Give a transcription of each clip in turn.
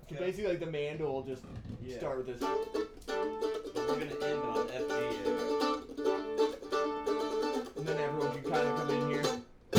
So basically, like the mandol will just start with this. We're gonna end on FGA. And then everyone can kind of come in here.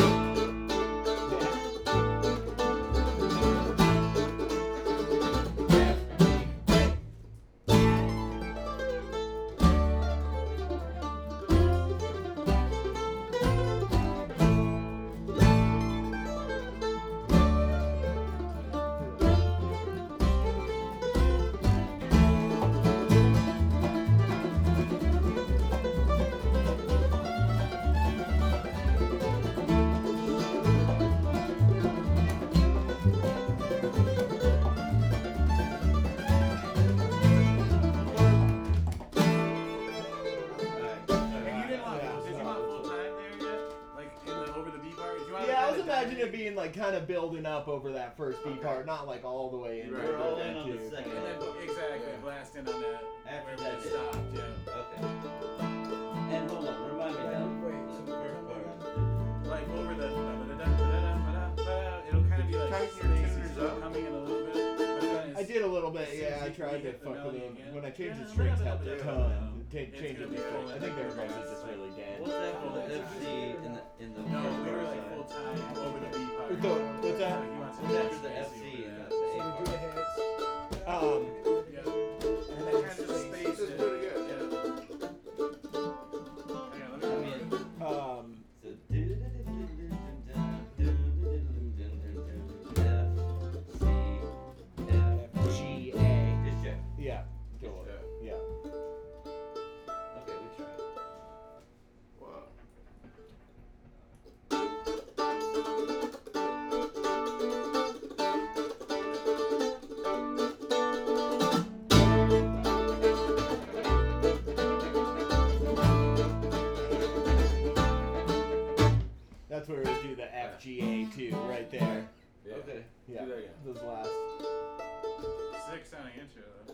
Like kind of building up over that first B part, not like all the way in. We're all in on the second. And then exactly, blast in on that After where that we stopped. Yeah. Okay. And hold on, remind me now. What's the first part? Like over the it'll kind of be like spaces coming in a little bit. I did a little bit, yeah. I tried to fuck with them. When I changed the strings, helped a ton. Changed it before. I think everybody's just really dead. What's that for the FC in the No, we were like full time over the B part. What's that? What's after the FC and the A part? Yeah. And then kind of just space it. pretty good. Yeah. Hang on, let me Yeah. Go on. Yeah. Okay, we try. Wow. That's where we do the FGA too, right there. Yeah. Okay. Yeah. Do that again. Those last. sick sounding intro though.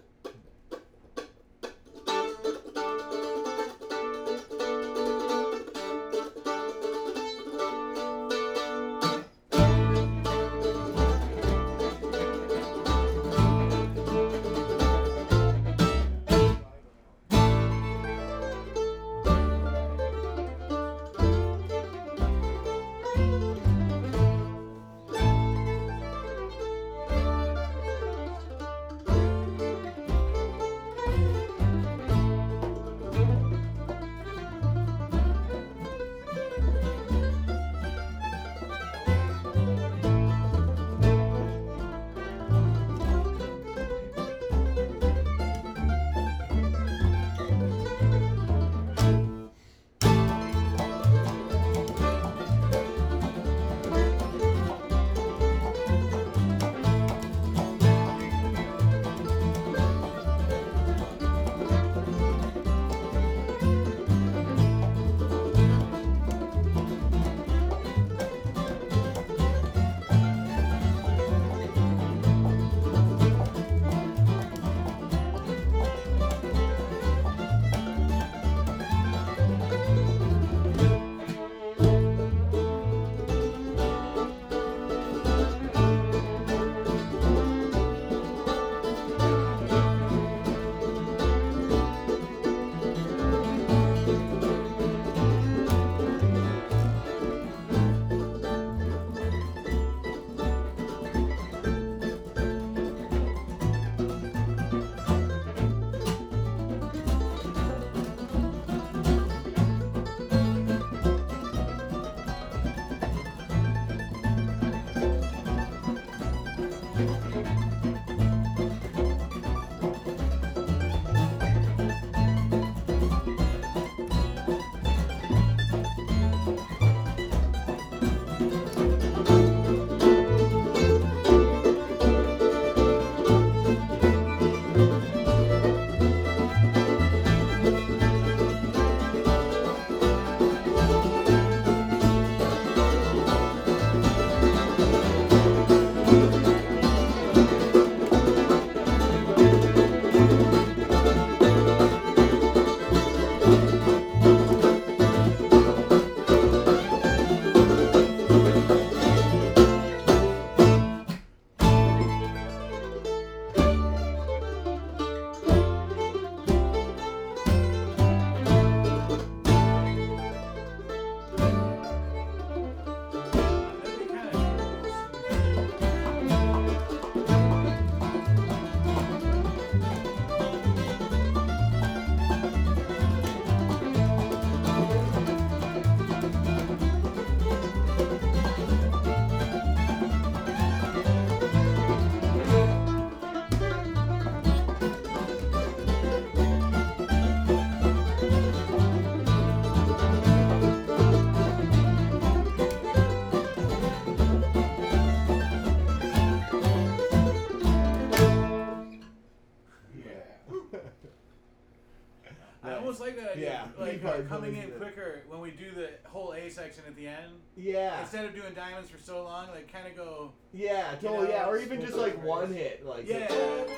almost like that idea. Yeah. Like Probably coming believe in it. quicker when we do the whole A section at the end. Yeah. Instead of doing diamonds for so long, like kind of go. Yeah, totally. You know, Yeah, or even just like right. one hit, like Yeah.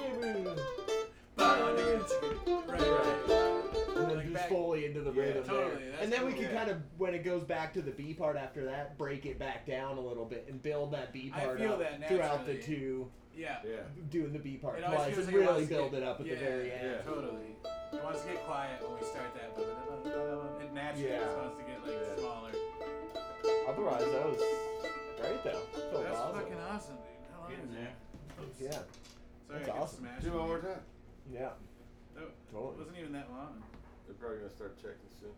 Right. and then Like just back- fully into the Yeah, rhythm totally, there. that's And then we cool. could kind of, when it goes back to the B part after that, break it back down a little bit and build that B I part feel up that throughout the naturally. two, Yeah. Yeah. doing the B part It always twice feels and like it really wants to build get- it up at the yeah, very end. yeah. Totally. It wants to get quiet when we start that. It naturally Yeah. just wants to get like Yeah. smaller. Otherwise, that was great though. Felt That's awesome. fucking awesome, dude. How long Getting is there. it? Oops. Yeah, Sorry, That's I get awesome. smashed. Do one more time. yeah, Oh, it totally. wasn't even that long. They're probably gonna start checking soon.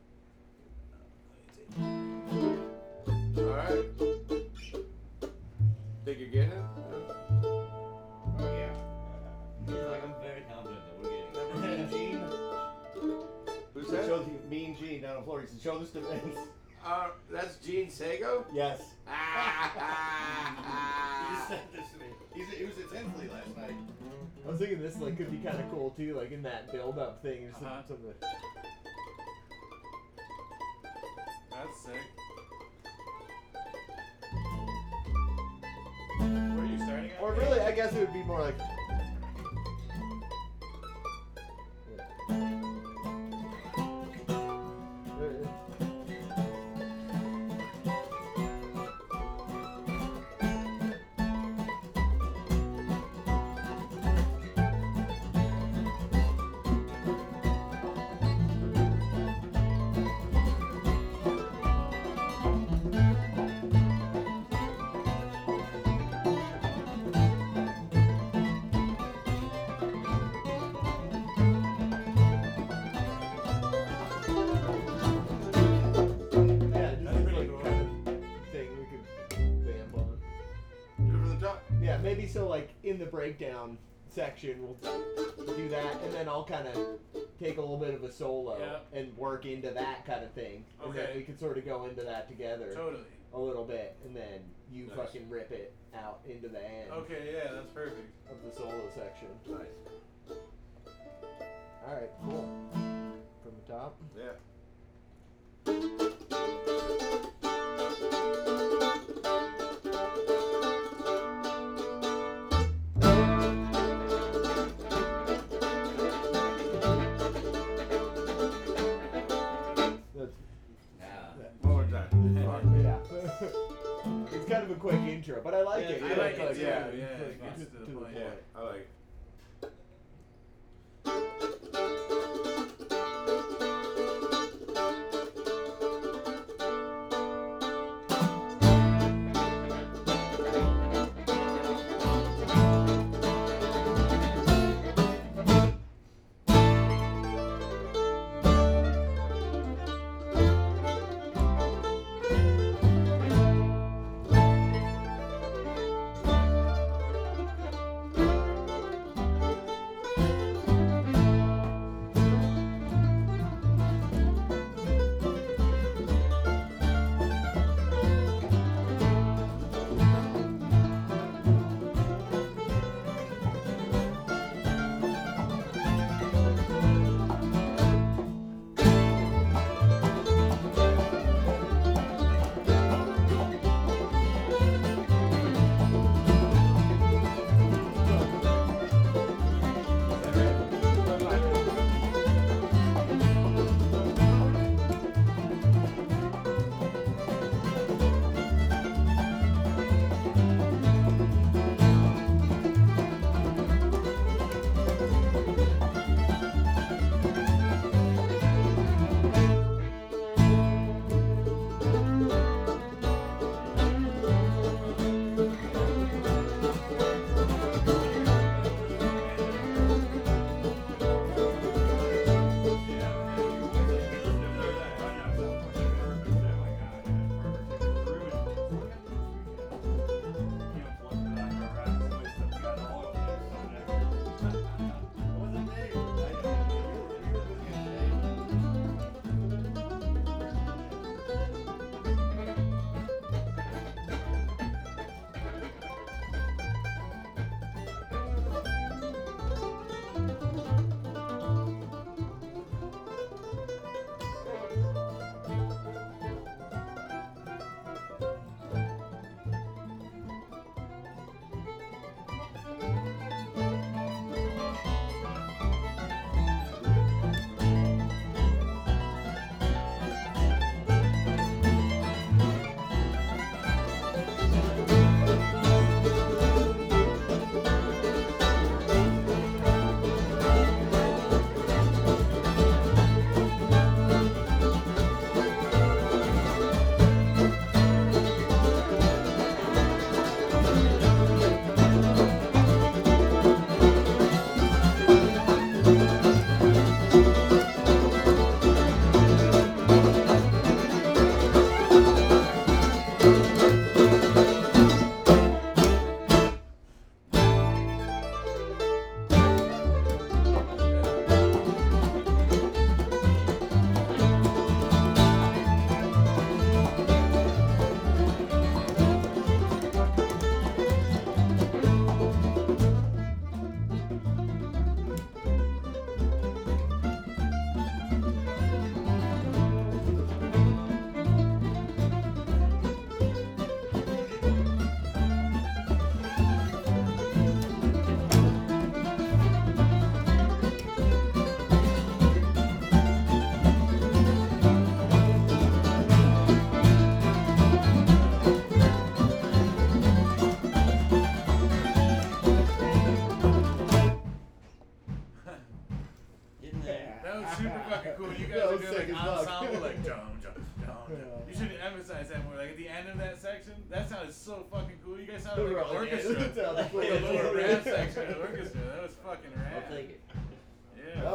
Alright. Think you're getting it? Oh yeah. I'm very confident that we're getting it. Gene. Who's Show that? the Mean Gene down on the floor. He said, "Show this defense." That's Gene Sago? Yes. He just sent this to me. He was at Tinsley last night. I was thinking this like could be kind of cool too, like in that build-up thing or Uh-huh. something. That's sick. Where are you starting at? Or really, I guess it would be more like. Yeah, just That's this, pretty like, cool. kind of thing we could vamp on. Do it from the top. Yeah, maybe so like in the breakdown section we'll do that, and then I'll kind of take a little bit of a solo Yeah. and work into that kind of thing, and then Okay. we could sort of go into that together Totally. a little bit, and then you Nice. fucking rip it out into the end Okay, yeah, that's perfect. of the solo section. Nice. All right, cool. From the top. Yeah. That's Yeah. One more time. yeah. It's kind of a quick intro, but I like Yeah, it. I Yeah, like it too, Yeah, yeah, it's it like gets to the point. Yeah, I like it.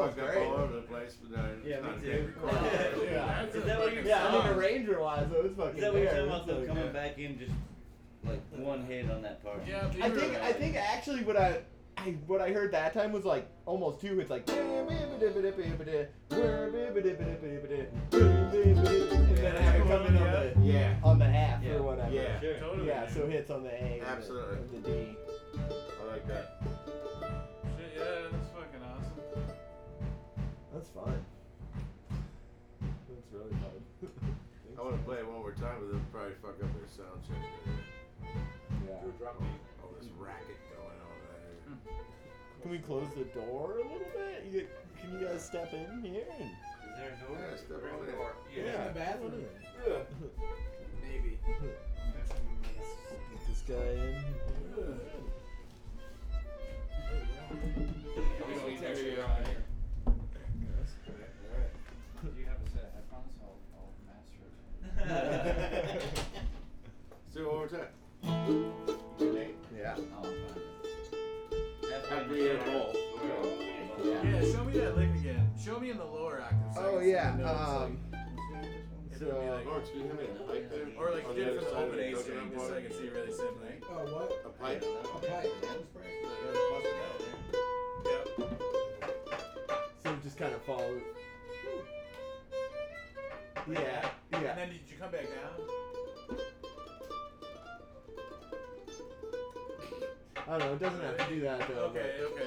smells fuck up great. all over the place, but Yeah, it's not me a too. big requirement. Yeah. Is that what you're Yeah, I mean, saying? arranger-wise, though, it's fucking Is that what you're there. talking about? Though It's coming like- back in just like one hit on that part. Yeah, I think actually what I heard that time was like almost two hits, like and then have it come in Yeah. on the half Yeah. or whatever. Yeah. Sure. Totally. Yeah, so hits on the A and Absolutely. and the D. I like that. Shit, yeah, that's fucking awesome. That's fun. That's really fun. I want to play it one more time, but they'll probably fuck up their sound check. Yeah. All this racket going on there. Can we close the door a little bit? Can you guys step in here? And, Is there a door? Yeah, step on it. yeah. bathroom. Maybe. Get this guy in. Do you have a set of headphones? I'll master it. Let's do it one more time. Yeah. Oh, I'm fine. After you hit a hole. Yeah, show me that lick again. Show me in the lower octave. So I Oh can see yeah. the notes, So it'll be like- Lawrence, can you hand me a pipe there? or like On do the it other from the side of open the A coconut string, just so I bar? can see really simply. Oh, what? A pipe? A pipe. Yep. So just kind of follow. Yeah. And Yeah. then did you come back down? I don't know. It doesn't have to do that though. Okay, okay.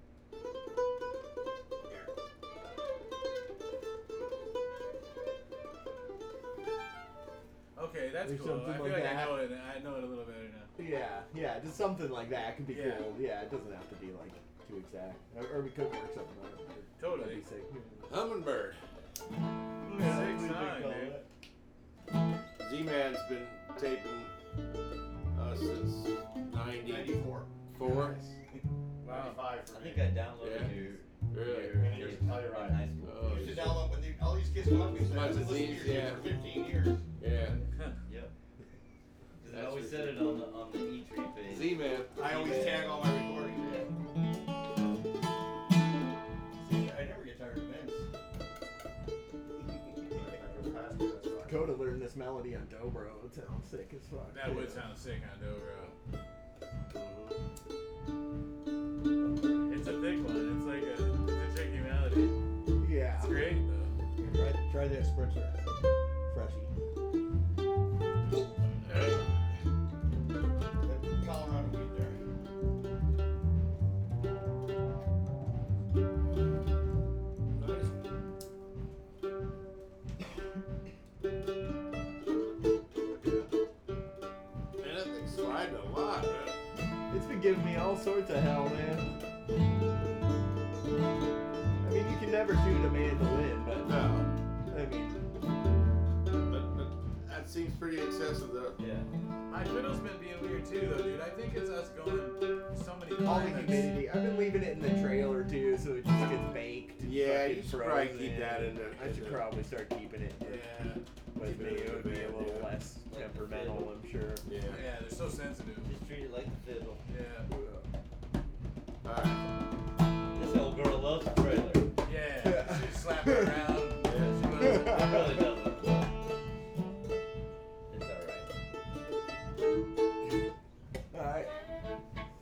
Okay, that's Or cool. something I feel like like that. I know it a little better now. Yeah, yeah, just something like that could be Yeah. cool. Yeah, it doesn't have to be like too exact, or we could work something out. Totally. That'd be sick. Hummingbird. Sick song, dude. Z-Man's been taping us since 94. 94. Wow. 95 for I me. think I downloaded Yeah. your Really? your Here's the in Telluride. high school. Oh, Used to download when all these kids come up and say, Bunch I've of been listening to Z's, your yeah. shit for 15 years. Yeah. Yep. That's I always for said sure. it on the E3 page. Z-Man. I always tag all my recordings. See, I never get tired of Vince. Coda learned this melody on Dobro. It sounds sick as fuck. That would sound sick on Dobro. It's a thick one. It's like it's a tricky melody. Yeah. It's great though. Try that spritzer. Freshie. Colorado weed there. Man, that thing's sliding a lot, man. It's been giving me all sorts of hell, man. I mean, you can never tune a mandolin, but No. I mean, But that seems pretty excessive, though. Yeah. My fiddle's been being weird too though, dude. I think it's us going so many all the climates. humidity. I've been leaving it in the trailer too, so it just gets baked. and Yeah, fucking you should probably frozen. keep that in the- I should probably start keeping it Yeah. with me.